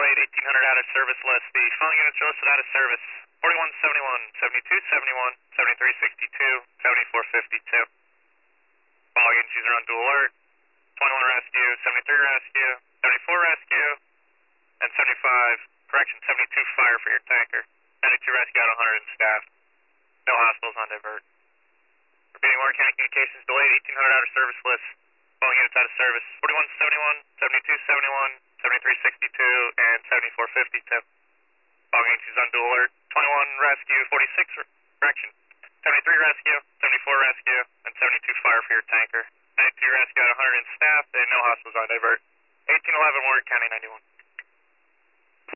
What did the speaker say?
delayed, 1800 out of service list. The following units are listed out of service. 4171, 7271, 7362, 7452. All agencies are on dual alert. 21 rescue, 73 rescue, 74 rescue, and 72 fire for your tanker. 92 rescue out of 100 in staff. No hospitals on divert. Repeating, Warren County Communications delayed, 1800 out of service list. Following units out of service. 4171, 7271, 7362, and 7452. All agencies on dual alert. 21 rescue, 46 correction. 73 rescue, 74 rescue, and 72 fire for your tanker. 92 rescue out of 100 in staff, and no hospitals on divert. 1811 Warren County 91.